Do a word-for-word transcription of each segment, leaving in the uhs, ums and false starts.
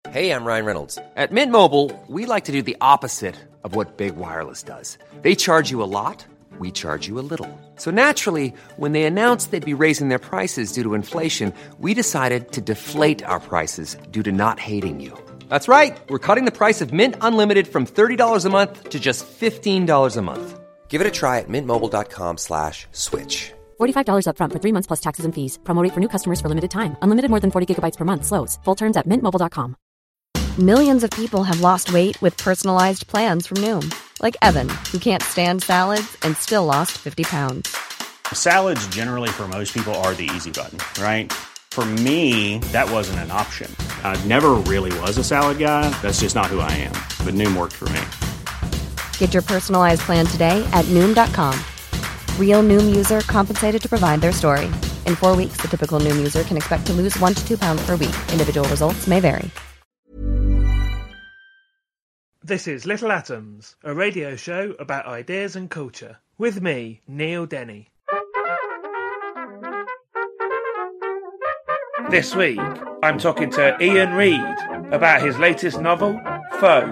Hey, I'm Ryan Reynolds. At Mint Mobile, we like to do the opposite of what Big Wireless does. They charge you a lot, we charge you a little. So naturally, when they announced they'd be raising their prices due to inflation, we decided to deflate our prices due to not hating you. That's right. We're cutting the price of Mint Unlimited from thirty dollars a month to just fifteen dollars a month. Give it a try at mintmobile.com slash switch. forty-five dollars up front for three months plus taxes and fees. Promo rate for new customers for limited time. Unlimited more than forty gigabytes per month slows. Full terms at mint mobile dot com. Millions of people have lost weight with personalized plans from Noom. Like Evan, who can't stand salads and still lost fifty pounds. Salads generally for most people are the easy button, right? For me, that wasn't an option. I never really was a salad guy. That's just not who I am. But Noom worked for me. Get your personalized plan today at Noom dot com. Real Noom user compensated to provide their story. In four weeks, the typical Noom user can expect to lose one to two pounds per week. Individual results may vary. This is Little Atoms, a radio show about ideas and culture. With me, Neil Denny. This week, I'm talking to Ian Reid about his latest novel, Foe.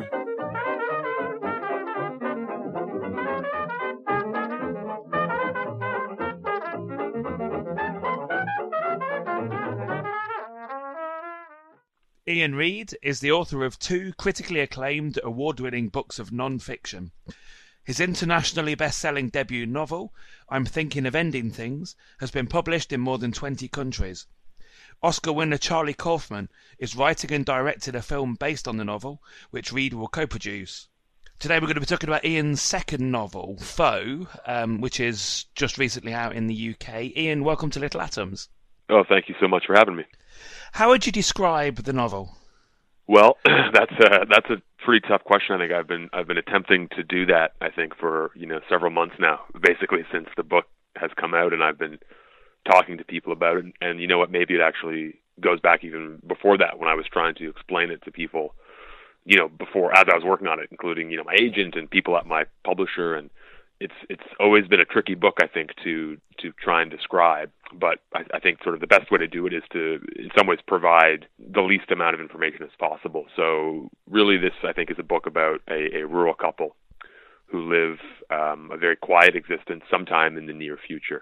Ian Reid is the author of two critically acclaimed, award-winning books of non-fiction. His internationally best-selling debut novel, I'm Thinking of Ending Things, has been published in more than twenty countries. Oscar winner Charlie Kaufman is writing and directing a film based on the novel, which Reid will co-produce. Today we're going to be talking about Ian's second novel, Foe, um, which is just recently out in the U K. Ian, welcome to Little Atoms. Oh, thank you so much for having me. How would you describe the novel? Well, that's a, that's a pretty tough question. I think I've been I've been attempting to do that. I think for you know several months now, basically since the book has come out, and I've been talking to people about it. And you know what? Maybe it actually goes back even before that, when I was trying to explain it to people. You know, before as I was working on it, including you know my agent and people at my publisher, and it's it's always been a tricky book, I think, to to try and describe. But I, I think sort of the best way to do it is to, in some ways, provide the least amount of information as possible. So really, this, I think, is a book about a, a rural couple who live um, a very quiet existence sometime in the near future.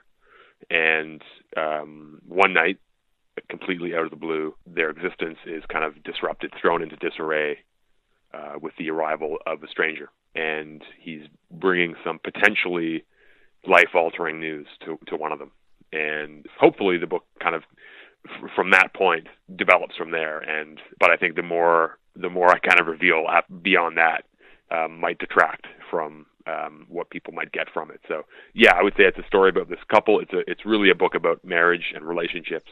And um, one night, completely out of the blue, their existence is kind of disrupted, thrown into disarray uh, with the arrival of a stranger. And he's bringing some potentially life-altering news to, to one of them. And hopefully the book kind of, f- from that point, develops from there. And but I think the more the more I kind of reveal beyond that um, might detract from um, what people might get from it. So yeah, I would say it's a story about this couple. It's a it's really a book about marriage and relationships.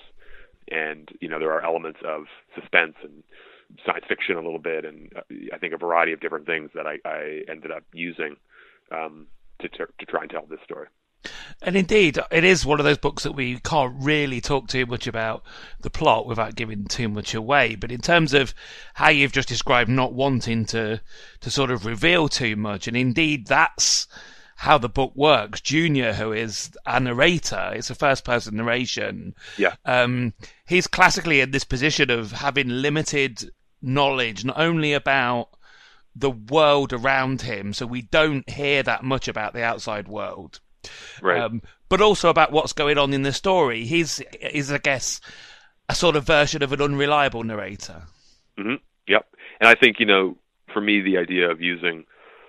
And you know there are elements of suspense and science fiction a little bit, and uh, I think a variety of different things that I, I ended up using um, to to try and tell this story. And indeed, it is one of those books that we can't really talk too much about the plot without giving too much away. But in terms of how you've just described not wanting to to sort of reveal too much, and indeed that's how the book works. Junior, who is a narrator, it's a first-person narration. Yeah. Um, he's classically in this position of having limited knowledge, not only about the world around him, so we don't hear that much about the outside world. Right. Um, but also about what's going on in the story. He's, is, I guess, a sort of version of an unreliable narrator. Mm-hmm. Yep. And I think, you know, for me, the idea of using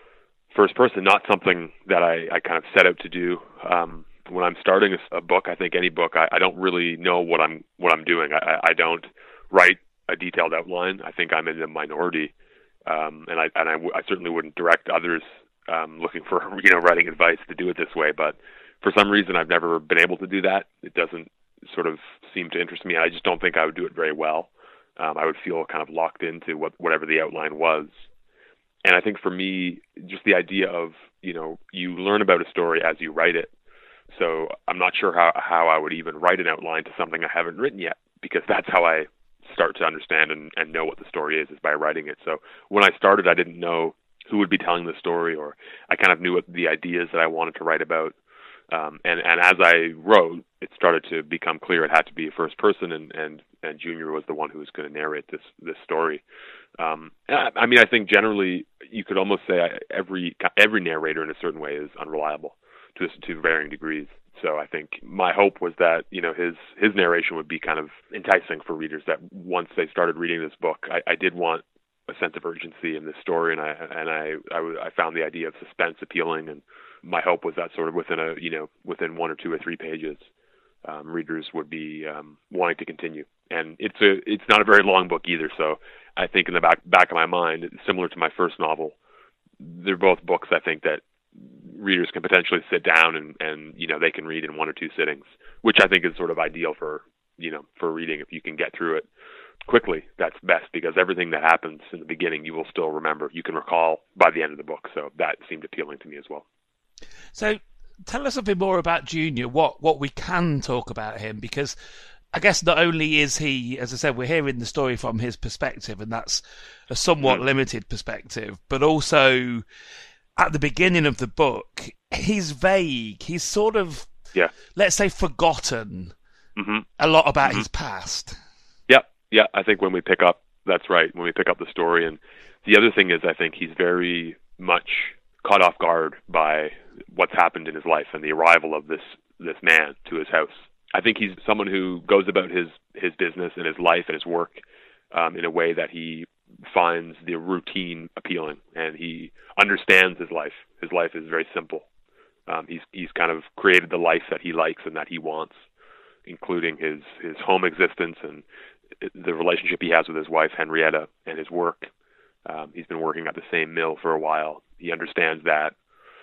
first person, not something that I, I kind of set out to do. Um, when I'm starting a, a book, I think any book, I, I don't really know what I'm what I'm doing. I, I don't write a detailed outline. I think I'm in the minority, um, and I and I, w- I certainly wouldn't direct others Um, looking for you know writing advice to do it this way, but for some reason I've never been able to do that. It doesn't sort of seem to interest me. I just don't think I would do it very well. Um, I would feel kind of locked into what whatever the outline was. And I think for me, just the idea of you know you learn about a story as you write it. So I'm not sure how how I would even write an outline to something I haven't written yet, because that's how I start to understand and, and know what the story is, is by writing it. So when I started, I didn't know who would be telling the story, or I kind of knew what the ideas that I wanted to write about. Um, and, and as I wrote, it started to become clear it had to be a first person, and, and, and Junior was the one who was going to narrate this, this story. Um, I, I mean, I think generally you could almost say every every narrator in a certain way is unreliable to to varying degrees. So I think my hope was that, you know, his his narration would be kind of enticing for readers, that once they started reading this book, I, I did want a sense of urgency in this story, and I and I, I I found the idea of suspense appealing, and my hope was that sort of within a you know within one or two or three pages, um, readers would be um, wanting to continue. And it's a it's not a very long book either, so I think in the back back of my mind, similar to my first novel, they're both books I think that readers can potentially sit down and, and you know they can read in one or two sittings, which I think is sort of ideal for you know for reading. If you can get through it quickly, that's best, because everything that happens in the beginning you will still remember. You can recall by the end of the book, so that seemed appealing to me as well. So tell us a bit more about Junior, what what we can talk about him, because I guess not only is he, as I said, we're hearing the story from his perspective, and that's a somewhat mm. limited perspective, but also at the beginning of the book, he's vague. He's sort of, yeah. let's say, forgotten mm-hmm. a lot about mm-hmm. his past. Yeah, yeah. I think when we pick up, that's right, when we pick up the story. And the other thing is, I think he's very much caught off guard by what's happened in his life and the arrival of this this man to his house. I think he's someone who goes about his, his business and his life and his work um, in a way that he finds the routine appealing, and he understands his life. His life is very simple. Um, he's he's kind of created the life that he likes and that he wants, including his, his home existence and the relationship he has with his wife, Henrietta, and his work. Um, he's been working at the same mill for a while. He understands that.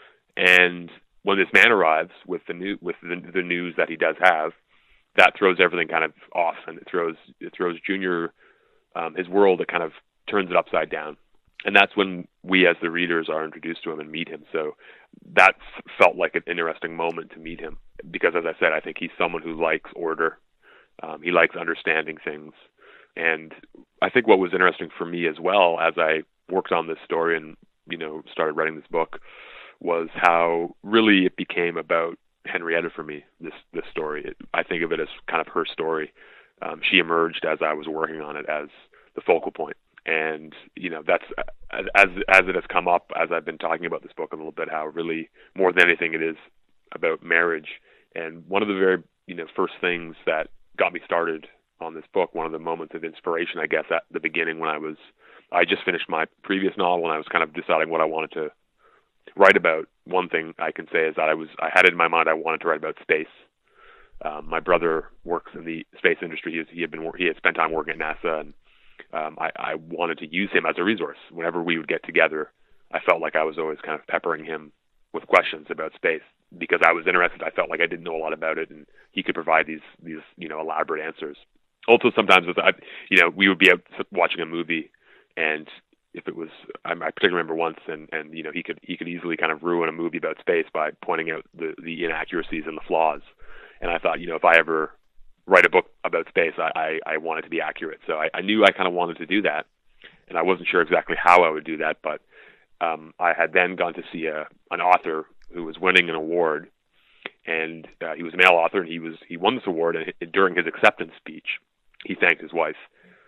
And when this man arrives with the new with the, the news that he does have, that throws everything kind of off, and it throws it throws Junior, um, his world, it kind of turns it upside down. And that's when we as the readers are introduced to him and meet him. So that felt like an interesting moment to meet him, because as I said, I think he's someone who likes order. Um, he likes understanding things. And I think what was interesting for me as well as I worked on this story and, you know, started writing this book was how really it became about Henrietta for me, this, this story. It, I think of it as kind of her story. Um, she emerged as I was working on it as the focal point. And, you know, that's, as as it has come up, as I've been talking about this book a little bit, how really, more than anything, it is about marriage. And one of the very, you know, first things that got me started on this book, one of the moments of inspiration, I guess, at the beginning when I was, I just finished my previous novel and I was kind of deciding what I wanted to write about. One thing I can say is that I was, I had it in my mind I wanted to write about space. Um, my brother works in the space industry. He, was, he had been, he had spent time working at NASA, and Um, I, I wanted to use him as a resource. Whenever we would get together, I felt like I was always kind of peppering him with questions about space, because I was interested. I felt like I didn't know a lot about it, and he could provide these, these you know, elaborate answers. Also, sometimes with, I, you know, we would be out watching a movie, and if it was, I, I particularly remember once, and, and you know, he could he could easily kind of ruin a movie about space by pointing out the, the inaccuracies and the flaws. And I thought, you know, if I ever write a book about space, I, I, I want it to be accurate. So I, I knew I kind of wanted to do that, and I wasn't sure exactly how I would do that, but um, I had then gone to see a, an author who was winning an award, and uh, he was a male author, and he was he won this award, and during his acceptance speech, he thanked his wife.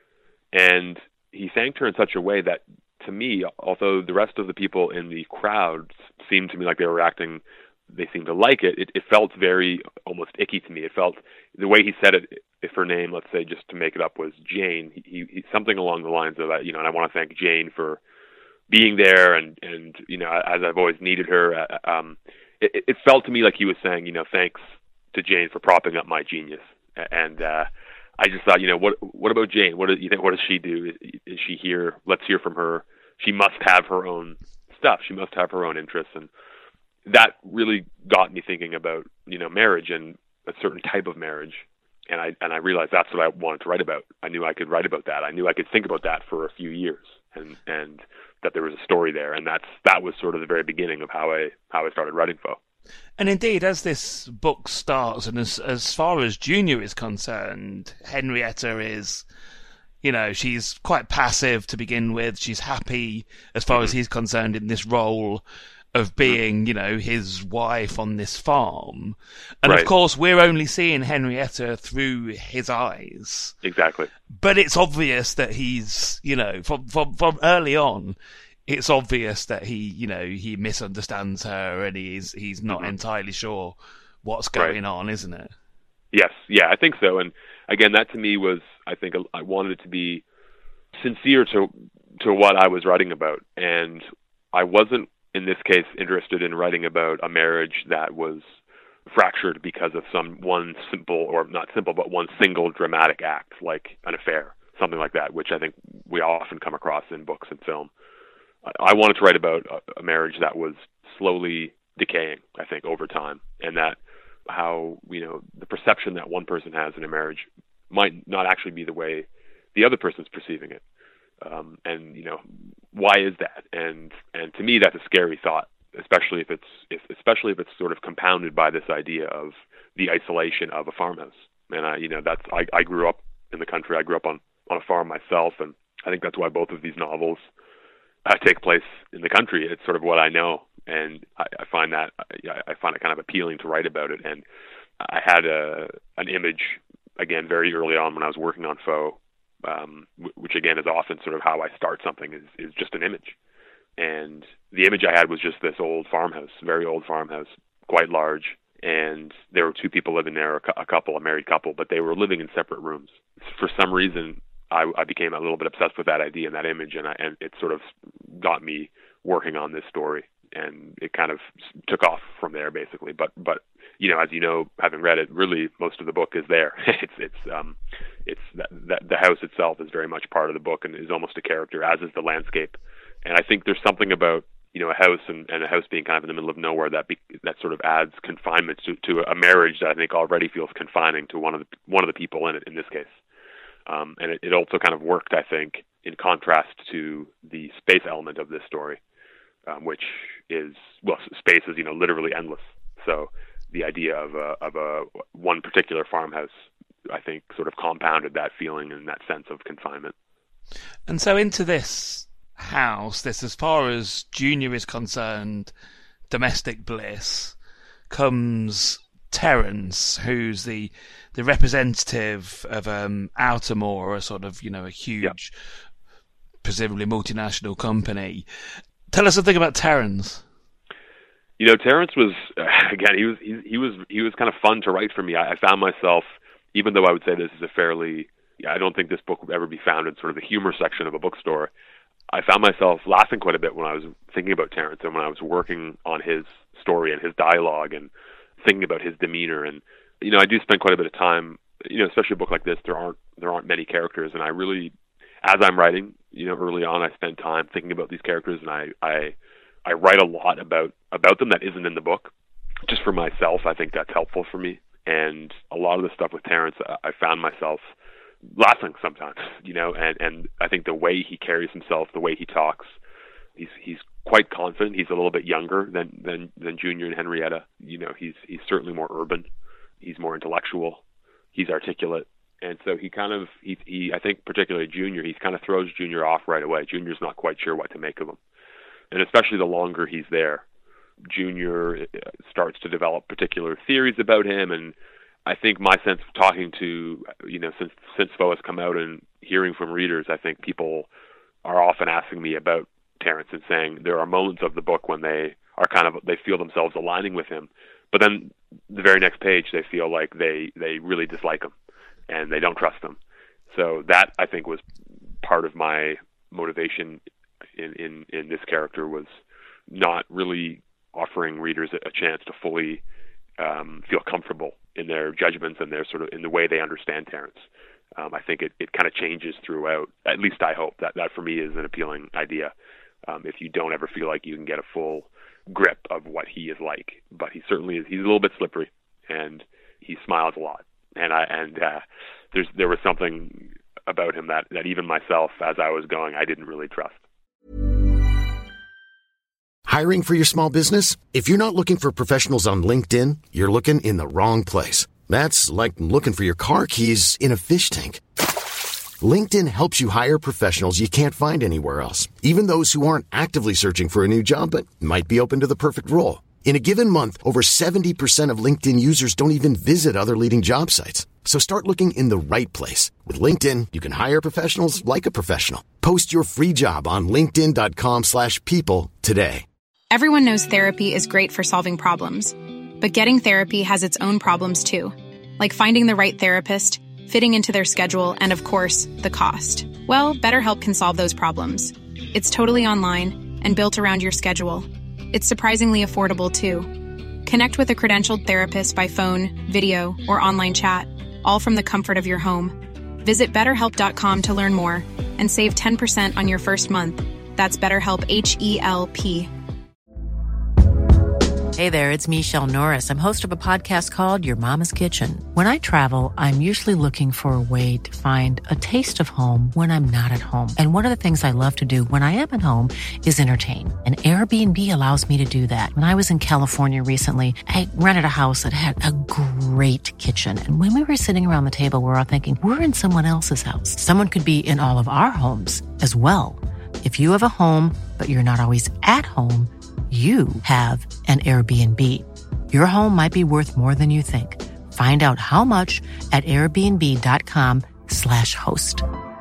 And he thanked her in such a way that, to me, although the rest of the people in the crowd seemed to me like they were acting, they seemed to like it, it, it felt very almost icky to me. It felt, the way he said it, if her name, let's say, just to make it up, was Jane, he, he something along the lines of, you know, and I want to thank Jane for being there, and, and you know, as I've always needed her. Um, it, it felt to me like he was saying, you know, thanks to Jane for propping up my genius. And uh, I just thought, you know, what what about Jane? What do you think? What does she do? Is she here? Let's hear from her. She must have her own stuff. She must have her own interests. And that really got me thinking about, you know, marriage and a certain type of marriage. And I and I realized that's what I wanted to write about. I knew I could write about that. I knew I could think about that for a few years, and and that there was a story there. And that's that was sort of the very beginning of how I how I started writing Foe. And indeed, as this book starts, and as as far as Junior is concerned, Henrietta is, you know, she's quite passive to begin with. She's happy, as far mm-hmm. as he's concerned, in this role of being, you know, his wife on this farm. And right. of course, we're only seeing Henrietta through his eyes. Exactly. But it's obvious that he's, you know, from, from, from early on, it's obvious that he, you know, he misunderstands her and he's, he's not mm-hmm. entirely sure what's going right. on, isn't it? Yes. Yeah, I think so. And again, that to me was, I think I wanted it to be sincere to, to what I was writing about. And I wasn't, in this case, interested in writing about a marriage that was fractured because of some one simple, or not simple, but one single dramatic act, like an affair, something like that, which I think we often come across in books and film. I wanted to write about a marriage that was slowly decaying, I think, over time, and that how, you know, the perception that one person has in a marriage might not actually be the way the other person's perceiving it. Um, and, you know, why is that? And and to me, that's a scary thought, especially if it's if, especially if it's sort of compounded by this idea of the isolation of a farmhouse. And I, you know, that's I, I grew up in the country. I grew up on, on a farm myself, and I think that's why both of these novels uh, take place in the country. It's sort of what I know, and I, I find that I, I find it kind of appealing to write about it. And I had a an image again very early on when I was working on Foe. Um, which again is often sort of how I start something, is, is just an image. And the image I had was just this old farmhouse, very old farmhouse, quite large. And there were two people living there, a couple, a married couple, but they were living in separate rooms. For some reason, I, I became a little bit obsessed with that idea and that image, and, I, and it sort of got me working on this story. And it kind of took off from there, basically. But, but you know, as you know, having read it, really most of the book is there. it's it's um, it's that, that the house itself is very much part of the book and is almost a character, as is the landscape. And I think there's something about, you know, a house and, and a house being kind of in the middle of nowhere that be, that sort of adds confinement to, to a marriage that I think already feels confining to one of the one of the people in it in this case. Um, and it, it also kind of worked, I think, in contrast to the space element of this story. Um, which is, well, space is, you know, literally endless. So the idea of a, of a one particular farmhouse, I think, sort of compounded that feeling and that sense of confinement. And so into this house, this, as far as Junior is concerned, domestic bliss, comes Terence, who's the the representative of um, Outermore, a sort of, you know, a huge, yep. presumably multinational company. Tell us something about Terence. You know, Terence was again. He was he, he was he was kind of fun to write for me. I, I found myself, even though I would say this is a fairly, I don't think this book would ever be found in sort of the humor section of a bookstore. I found myself laughing quite a bit when I was thinking about Terence and when I was working on his story and his dialogue and thinking about his demeanor. And you know, I do spend quite a bit of time. You know, especially a book like this, there aren't there aren't many characters, and I really, as I'm writing, you know, early on, I spend time thinking about these characters, and I, I, I write a lot about, about them that isn't in the book, just for myself. I think that's helpful for me. And a lot of the stuff with Terence, I found myself laughing sometimes, you know, and, and I think the way he carries himself, the way he talks, he's, he's quite confident. He's a little bit younger than, than, than Junior and Henrietta. You know, he's, he's certainly more urban. He's more intellectual. He's articulate. And so he kind of, he, he, I think particularly Junior, he kind of throws Junior off right away. Junior's not quite sure what to make of him. And especially the longer he's there, Junior starts to develop particular theories about him. And I think my sense of talking to, you know, since, since Foe has come out and hearing from readers, I think people are often asking me about Terence and saying there are moments of the book when they are kind of, they feel themselves aligning with him. But then the very next page, they feel like they, they really dislike him. And they don't trust them. So that, I think, was part of my motivation in, in, in this character, was not really offering readers a chance to fully um, feel comfortable in their judgments and their sort of in the way they understand Terence. Um, I think it, it kind of changes throughout. At least I hope that that for me is an appealing idea. Um, if you don't ever feel like you can get a full grip of what he is like, but he certainly is. He's a little bit slippery, and he smiles a lot. And I and uh, there's there was something about him that, that even myself, as I was going, I didn't really trust. Hiring for your small business? If you're not looking for professionals on LinkedIn, you're looking in the wrong place. That's like looking for your car keys in a fish tank. LinkedIn helps you hire professionals you can't find anywhere else, even those who aren't actively searching for a new job but might be open to the perfect role. In a given month, over seventy percent of LinkedIn users don't even visit other leading job sites. So start looking in the right place. With LinkedIn, you can hire professionals like a professional. Post your free job on linkedin.com slash people today. Everyone knows therapy is great for solving problems, but getting therapy has its own problems too, like finding the right therapist, fitting into their schedule, and of course, the cost. Well, BetterHelp can solve those problems. It's totally online and built around your schedule. It's surprisingly affordable too. Connect with a credentialed therapist by phone, video, or online chat, all from the comfort of your home. Visit better help dot com to learn more and save ten percent on your first month. That's BetterHelp, H E L P. Hey there, it's Michelle Norris. I'm host of a podcast called Your Mama's Kitchen. When I travel, I'm usually looking for a way to find a taste of home when I'm not at home. And one of the things I love to do when I am at home is entertain. And Airbnb allows me to do that. When I was in California recently, I rented a house that had a great kitchen. And when we were sitting around the table, we were all thinking, we're in someone else's house. Someone could be in all of our homes as well. If you have a home, but you're not always at home, you have an Airbnb. Your home might be worth more than you think. Find out how much at airbnb.com slash host.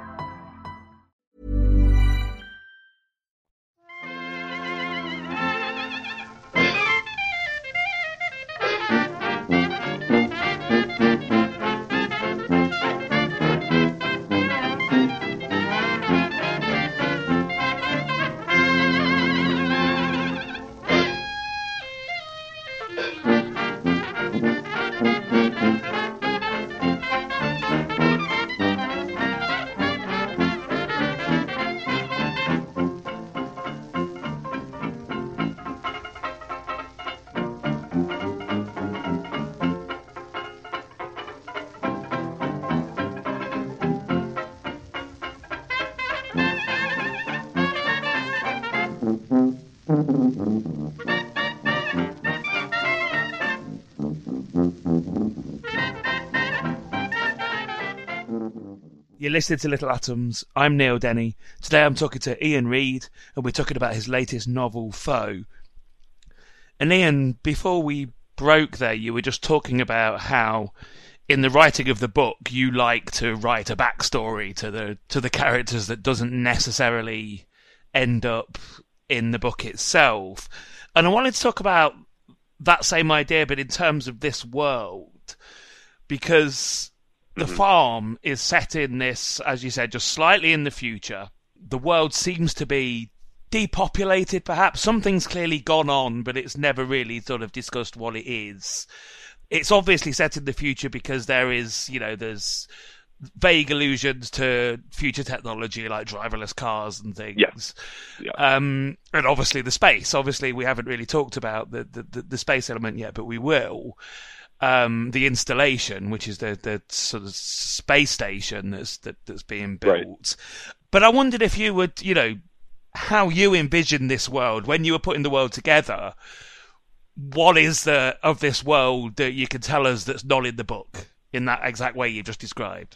You're listening to Little Atoms. I'm Neil Denny. Today I'm talking to Ian Reid, and we're talking about his latest novel, Foe. And Ian, before we broke there, you were just talking about how, in the writing of the book, you like to write a backstory to the to the characters that doesn't necessarily end up in the book itself. And I wanted to talk about that same idea, but in terms of this world, because the mm-hmm. farm is set in this, as you said, just slightly in the future. The world seems to be depopulated, perhaps. Something's clearly gone on, but it's never really sort of discussed what it is. It's obviously set in the future because there is, you know, there's vague allusions to future technology like driverless cars and things. Yeah. Yeah. Um, and obviously the space. Obviously we haven't really talked about the, the, the space element yet, but we will. Um, the installation, which is the, the sort of space station that's that, that's being built. Right. But I wondered if you would, you know, how you envision this world when you were putting the world together. What is the of this world that you can tell us that's not in the book in that exact way you just described?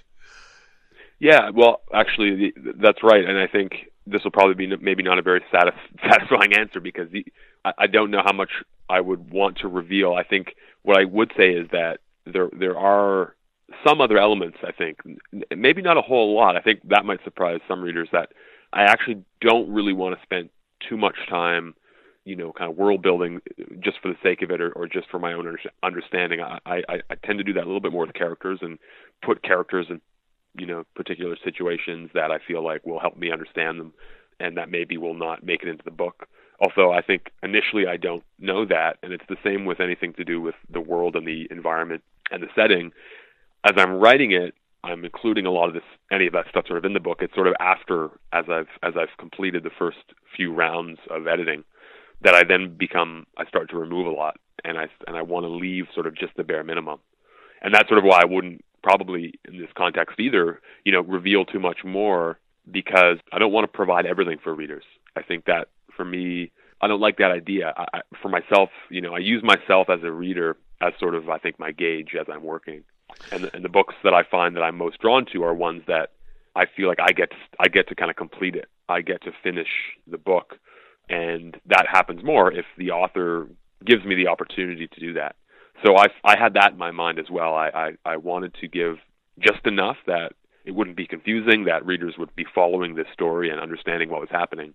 Yeah, well, actually, that's right, and I think this will probably be maybe not a very satis- satisfying answer because the, I, I don't know how much I would want to reveal. I think what I would say is that there there are some other elements, I think, maybe not a whole lot. I think that might surprise some readers that I actually don't really want to spend too much time, you know, kind of world building just for the sake of it or, or just for my own understanding. I, I, I tend to do that a little bit more with characters and put characters in, you know, particular situations that I feel like will help me understand them and that maybe will not make it into the book. Although I think initially I don't know that, and it's the same with anything to do with the world and the environment and the setting. As I'm writing it, I'm including a lot of this, any of that stuff sort of in the book. It's sort of after, as I've as I've completed the first few rounds of editing, that I then become, I start to remove a lot, and I and I want to leave sort of just the bare minimum. And that's sort of why I wouldn't probably in this context either, you know, reveal too much more, because I don't want to provide everything for readers. I think that for me, I don't like that idea. I, I, for myself, you know, I use myself as a reader as sort of, I think, my gauge as I'm working. And the, and the books that I find that I'm most drawn to are ones that I feel like I get to, I get to kind of complete it. I get to finish the book, and that happens more if the author gives me the opportunity to do that. So I, I had that in my mind as well. I, I, I wanted to give just enough that it wouldn't be confusing, that readers would be following this story and understanding what was happening.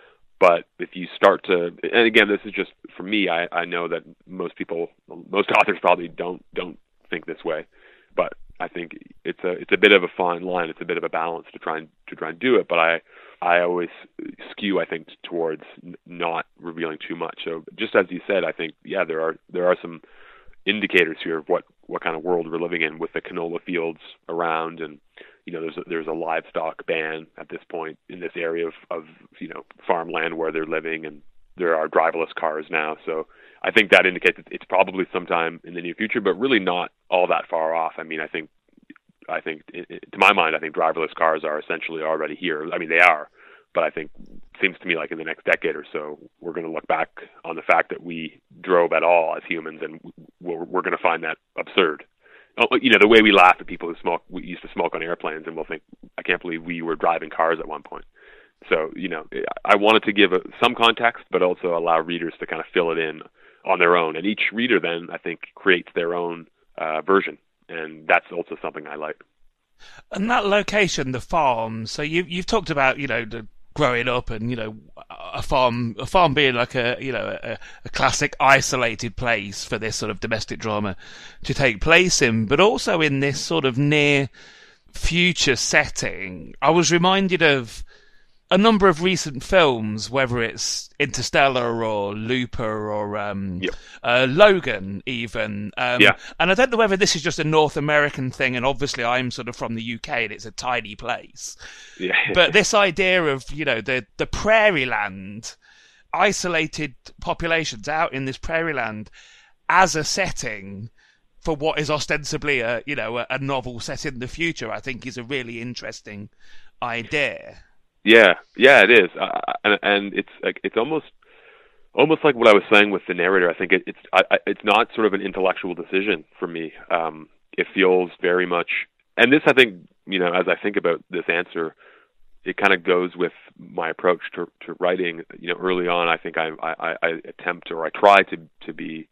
But if you start to, and again, this is just for me, I, I know that most people, most authors probably don't don't think this way, but I think it's a it's a bit of a fine line. It's a bit of a balance to try and to try and do it. But I I always skew, I think, towards not revealing too much. So just as you said, I think yeah, there are there are some indicators here of what, what kind of world we're living in with the canola fields around, and you know there's a, there's a livestock ban at this point in this area of, of you know farmland where they're living, and there are driverless cars now. So I think that indicates that it's probably sometime in the near future, but really not all that far off. I mean, I think I think it, it, to my mind, I think driverless cars are essentially already here. I mean, they are. But I think it seems to me like in the next decade or so, we're going to look back on the fact that we drove at all as humans, and we're, we're going to find that absurd. You know, the way we laugh at people who smoke, we used to smoke on airplanes, and we'll think, I can't believe we were driving cars at one point. So, you know, I wanted to give a, some context, but also allow readers to kind of fill it in on their own. And each reader then, I think, creates their own uh, version. And that's also something I like. And that location, the farm, so you, you've talked about, you know, the growing up and, you know, a farm a farm being like a, you know, a, a classic isolated place for this sort of domestic drama to take place in, but also in this sort of near future setting. I was reminded of a number of recent films, whether it's Interstellar or Looper or um, yep. uh, Logan even. Um, yeah. And I don't know whether this is just a North American thing, and obviously I'm sort of from the U K and it's a tiny place. Yeah. But this idea of, you know, the, the prairie land, isolated populations out in this prairie land as a setting for what is ostensibly a, you know, a, a novel set in the future, I think is a really interesting idea. Yeah, yeah, it is, uh, and, and it's like it's almost, almost like what I was saying with the narrator. I think it, it's, I, I, it's not sort of an intellectual decision for me. Um, it feels very much, and this, I think, you know, as I think about this answer, it kind of goes with my approach to, to writing. You know, early on, I think I, I, I attempt or I try to to be.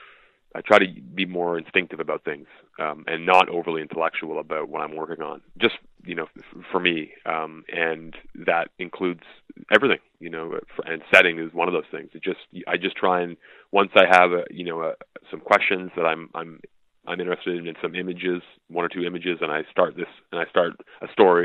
I try to be more instinctive about things um, and not overly intellectual about what I'm working on. Just, you know, f- for me, um, and that includes everything. You know, for, and setting is one of those things. It just, I just try and once I have, a, you know, a, some questions that I'm, I'm, I'm interested in, in some images, one or two images, and I start this, and I start a story.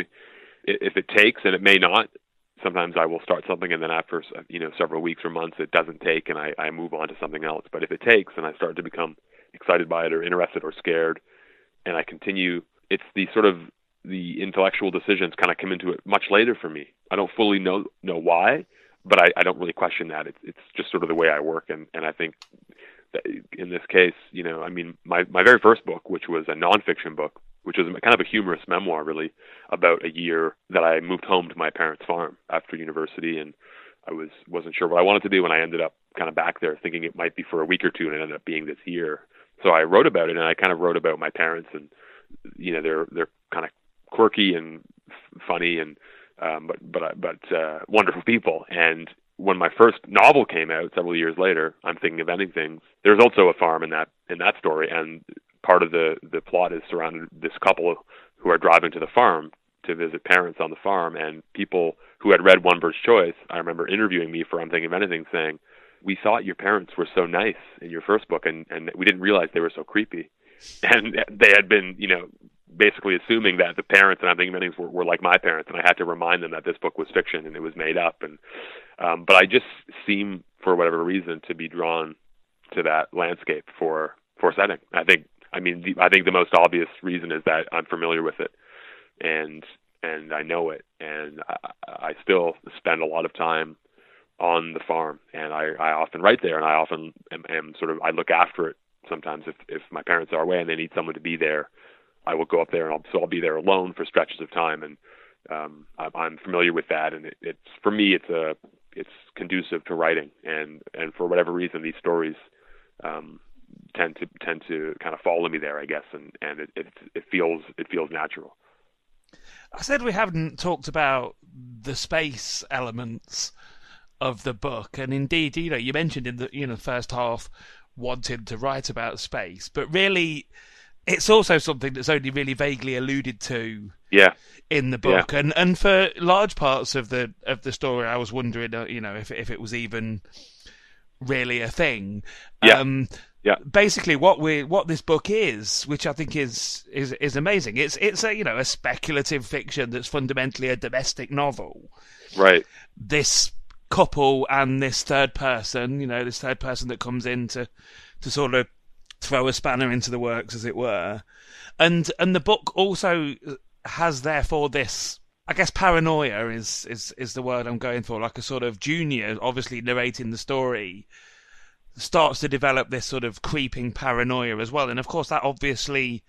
If it takes, and it may not. Sometimes I will start something, and then after, you know, several weeks or months, it doesn't take, and I, I move on to something else. But if it takes, and I start to become excited by it, or interested, or scared, and I continue, it's the sort of the intellectual decisions kind of come into it much later for me. I don't fully know know why, but I, I don't really question that. It's it's just sort of the way I work, and, and I think that in this case, you know, I mean, my my very first book, which was a nonfiction book, which was kind of a humorous memoir, really, about a year that I moved home to my parents' farm after university, and I was, wasn't sure what I wanted to do, and I ended up kind of back there thinking it might be for a week or two, and it ended up being this year. So I wrote about it, and I kind of wrote about my parents, and, you know, they're they're kind of quirky and f- funny, and um, but but but uh, wonderful people. And when my first novel came out several years later, I'm Thinking of Ending Things, there's also a farm in that in that story, and part of the, the plot is surrounded this couple who are driving to the farm to visit parents on the farm, and people who had read One Bird's Choice, I remember interviewing me for I'm Thinking of Anything, saying, we thought your parents were so nice in your first book, and, and we didn't realize they were so creepy. And they had been, you know, basically assuming that the parents in I'm Thinking of Anything were, were like my parents, and I had to remind them that this book was fiction and it was made up. And um, but I just seem, for whatever reason, to be drawn to that landscape for, for setting. I think I mean, the, I think the most obvious reason is that I'm familiar with it, and and I know it, and I, I still spend a lot of time on the farm, and I, I often write there, and I often am, am sort of I look after it. Sometimes, if if my parents are away and they need someone to be there, I will go up there, and I'll, so I'll be there alone for stretches of time, and um, I'm, I'm familiar with that, and it, it's for me, it's a it's conducive to writing, and and for whatever reason, these stories. Um, tend to tend to kind of follow me there, I guess, and and it, it it feels it feels natural. I said we haven't talked about the space elements of the book, and indeed, you know, you mentioned in the you know first half wanted to write about space, but really, it's also something that's only really vaguely alluded to. Yeah. In the book, yeah. and and for large parts of the of the story, I was wondering, uh, you know, if if it was even really a thing. Yeah. Um, Yeah. Basically, what we what this book is, which I think is is is amazing. It's it's a you know a speculative fiction that's fundamentally a domestic novel. Right. This couple and this third person, you know, this third person that comes in to to sort of throw a spanner into the works, as it were. And and the book also has therefore this, I guess paranoia is is is the word I'm going for, like a sort of junior, obviously narrating the story, starts to develop this sort of creeping paranoia as well. And of course that obviously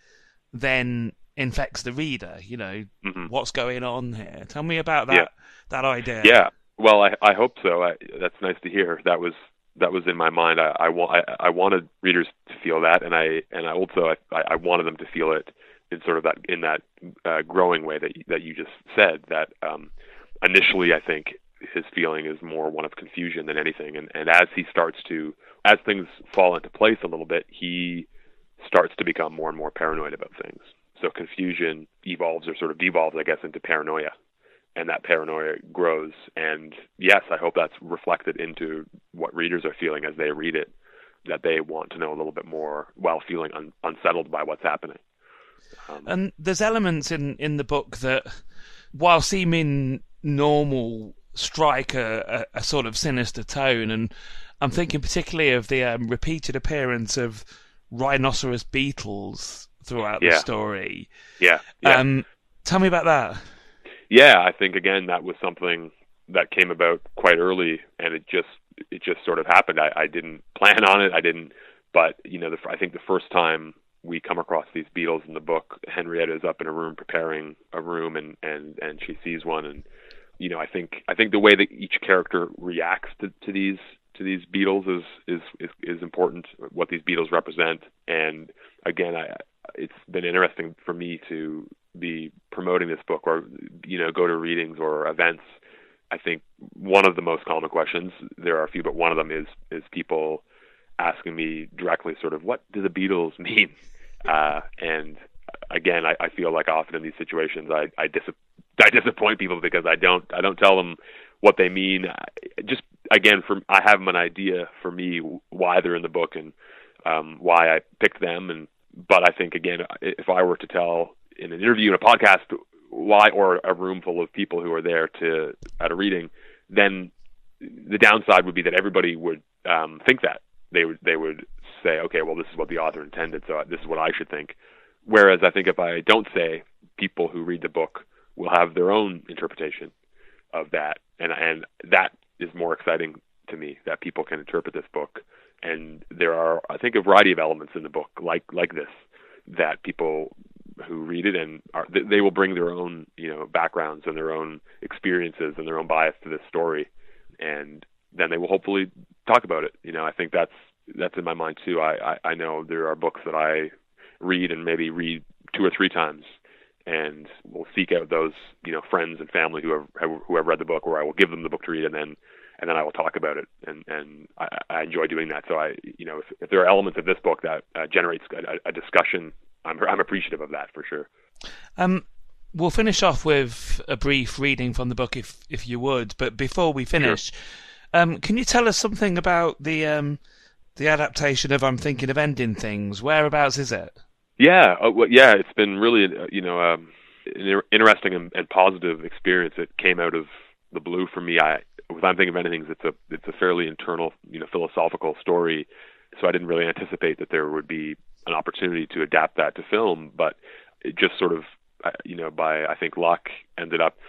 then infects the reader, you know, mm-hmm. what's going on here. Tell me about that yeah. that idea. Yeah, well, I, I hope so. I, that's nice to hear. That was that was in my mind. I I, wa- I, I wanted readers to feel that, and I and I also I, I wanted them to feel it in sort of that in that uh, growing way that that you just said. That um, initially, I think his feeling is more one of confusion than anything, and and as he starts to as things fall into place a little bit, he starts to become more and more paranoid about things. So confusion evolves or sort of devolves, I guess, into paranoia, and that paranoia grows. And yes, I hope that's reflected into what readers are feeling as they read it, that they want to know a little bit more while feeling un- unsettled by what's happening. Um, and there's elements in, in the book that, while seeming normal, strike a, a, a sort of sinister tone. And I'm thinking particularly of the um, repeated appearance of rhinoceros beetles throughout yeah. the story. Yeah. yeah. Um, tell me about that. Yeah, I think again that was something that came about quite early, and it just it just sort of happened. I, I didn't plan on it. I didn't, but you know, the, I think the first time we come across these beetles in the book, Henrietta is up in a room preparing a room, and, and, and she sees one, and you know, I think I think the way that each character reacts to, to these to these beetles is, is is is important. What these beetles represent, and again, I it's been interesting for me to be promoting this book, or you know, go to readings or events. I think one of the most common questions, there are a few, but one of them is is people asking me directly, sort of, what do the beetles mean? Uh, and again, I, I feel like often in these situations, I I, dis- I disappoint people because I don't I don't tell them what they mean. Just again, for I have an idea for me why they're in the book and um, why I picked them. And but I think again, if I were to tell in an interview, in a podcast, why, or a room full of people who are there to at a reading, then the downside would be that everybody would um, think that. They would they would say, okay, well, this is what the author intended, so this is what I should think. Whereas I think if I don't say, people who read the book will have their own interpretation of that, and and that is more exciting to me, that people can interpret this book. And there are, I think, a variety of elements in the book like like this that people who read it and are, they will bring their own, you know, backgrounds and their own experiences and their own bias to this story, and then they will hopefully talk about it. You know, I think that's that's in my mind too. I, I, I know there are books that I read and maybe read two or three times, and will seek out those, you know, friends and family who have who have read the book, or I will give them the book to read, and then and then I will talk about it, and and I, I enjoy doing that. So I, you know, if, if there are elements of this book that uh, generates a, a discussion, I'm I'm appreciative of that for sure. Um, we'll finish off with a brief reading from the book, if if you would. But before we finish, sure. um, can you tell us something about the um the adaptation of I'm Thinking of Ending Things? Whereabouts is it? Yeah, uh, well, yeah, it's been really, uh, you know, um, an interesting and, and positive experience. It came out of the blue for me. I, with I'm Thinking of Ending Things, it's a it's a fairly internal, you know, philosophical story. So I didn't really anticipate that there would be an opportunity to adapt that to film, but it just sort of, uh, you know, by I think luck, ended up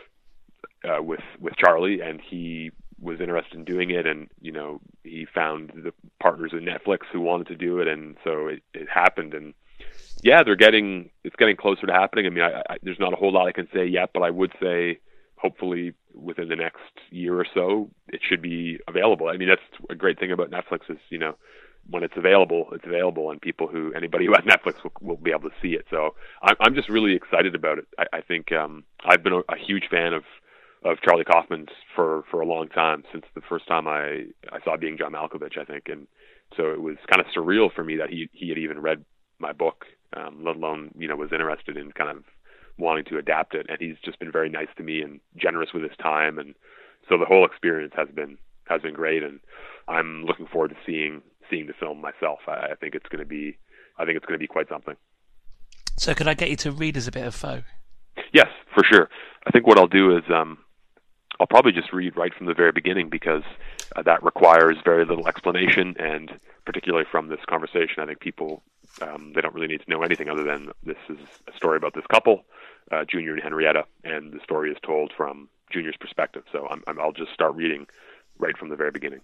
uh, with with Charlie, and he was interested in doing it, and you know, he found the partners at Netflix who wanted to do it, and so it, it happened. And yeah, they're getting it's getting closer to happening. I mean, I, I, there's not a whole lot I can say yet, but I would say hopefully within the next year or so, it should be available. I mean, that's a great thing about Netflix is, you know, when it's available, it's available, and people who anybody who has Netflix will, will be able to see it. So I'm, I'm just really excited about it. I, I think um, I've been a, a huge fan of of Charlie Kaufman's for, for a long time, since the first time I, I saw Being John Malkovich, I think. And so it was kind of surreal for me that he he had even read my book, um, let alone, you know, was interested in kind of wanting to adapt it. And he's just been very nice to me and generous with his time. And so the whole experience has been has been great. And I'm looking forward to seeing seeing the film myself. I, I think it's going to be I think it's going to be quite something. So could I get you to read us a bit of Foe? Yes, for sure. I think what I'll do is um, I'll probably just read right from the very beginning, because uh, that requires very little explanation, and particularly from this conversation, I think people, um, they don't really need to know anything other than this is a story about this couple, uh, Junior and Henrietta, and the story is told from Junior's perspective. So I'm, I'm, I'll just start reading right from the very beginning.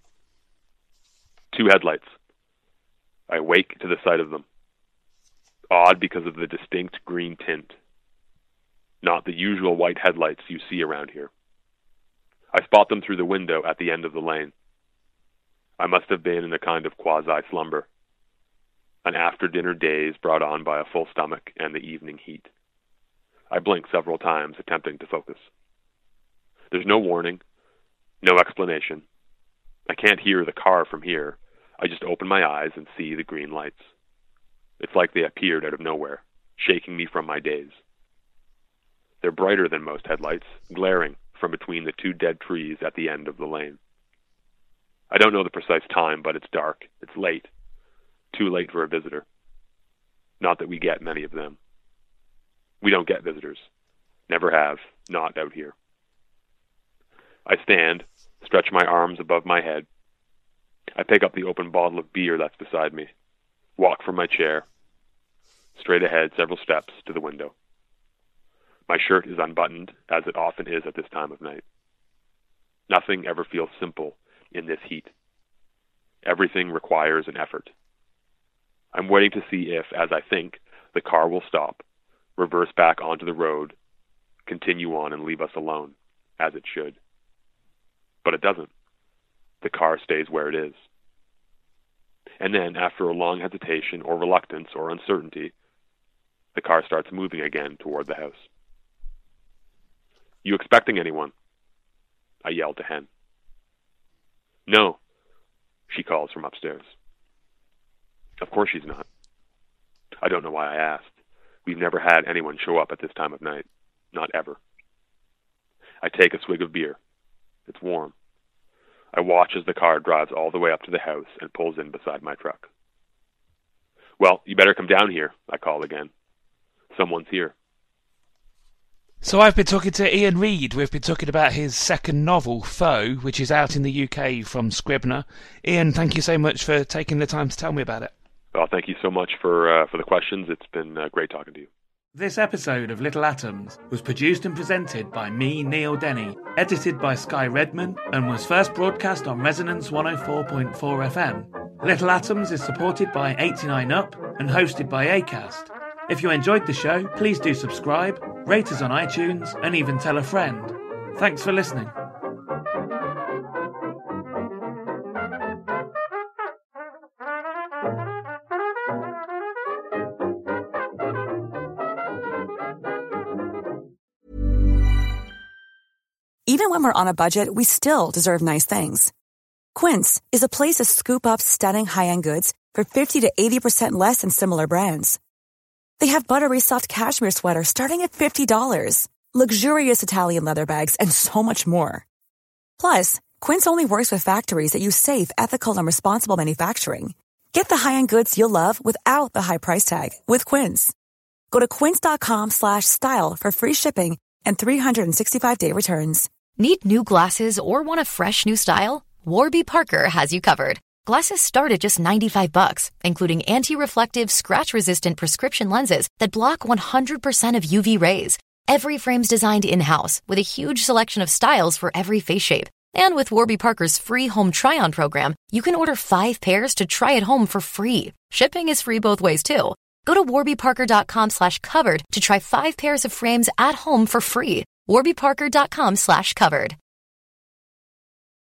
Two headlights. I wake to the sight of them. Odd because of the distinct green tint. Not the usual white headlights you see around here. I spot them through the window at the end of the lane. I must have been in a kind of quasi-slumber, an after-dinner daze brought on by a full stomach and the evening heat. I blink several times, attempting to focus. There's no warning, no explanation. I can't hear the car from here. I just open my eyes and see the green lights. It's like they appeared out of nowhere, shaking me from my daze. They're brighter than most headlights, glaring from between the two dead trees at the end of the lane. I don't know the precise time, but it's dark. It's late. Too late for a visitor. Not that we get many of them. We don't get visitors. Never have. Not out here. I stand, stretch my arms above my head. I pick up the open bottle of beer that's beside me, walk from my chair, straight ahead several steps to the window. My shirt is unbuttoned, as it often is at this time of night. Nothing ever feels simple in this heat. Everything requires an effort. I'm waiting to see if, as I think, the car will stop, reverse back onto the road, continue on and leave us alone, as it should. But it doesn't. The car stays where it is. And then, after a long hesitation or reluctance or uncertainty, the car starts moving again toward the house. You expecting anyone? I yell to Hen. No, she calls from upstairs. Of course she's not. I don't know why I asked. We've never had anyone show up at this time of night. Not ever. I take a swig of beer. It's warm. I watch as the car drives all the way up to the house and pulls in beside my truck. Well, you better come down here, I call again. Someone's here. So I've been talking to Ian Reid. We've been talking about his second novel, Foe, which is out in the U K from Scribner. Ian, thank you so much for taking the time to tell me about it. Well, thank you so much for uh, for the questions. It's been uh, great talking to you. This episode of Little Atoms was produced and presented by me, Neil Denny, edited by Sky Redman, and was first broadcast on Resonance one oh four point four F M. Little Atoms is supported by eighty-nine up and hosted by Acast. If you enjoyed the show, please do subscribe, rate us on iTunes, and even tell a friend. Thanks for listening. Even when we're on a budget, we still deserve nice things. Quince is a place to scoop up stunning high-end goods for fifty to eighty percent less than similar brands. They have buttery soft cashmere sweaters starting at fifty dollars, luxurious Italian leather bags, and so much more. Plus, Quince only works with factories that use safe, ethical, and responsible manufacturing. Get the high-end goods you'll love without the high price tag with Quince. Go to quince.com slash style for free shipping and three sixty-five day returns. Need new glasses or want a fresh new style? Warby Parker has you covered. Glasses start at just ninety-five bucks, including anti-reflective, scratch-resistant prescription lenses that block one hundred percent of U V rays. Every frame's designed in-house with a huge selection of styles for every face shape. And with Warby Parker's free home try-on program, you can order five pairs to try at home for free. Shipping is free both ways, too. Go to warbyparker.com slash covered to try five pairs of frames at home for free. warbyparker.com slash covered.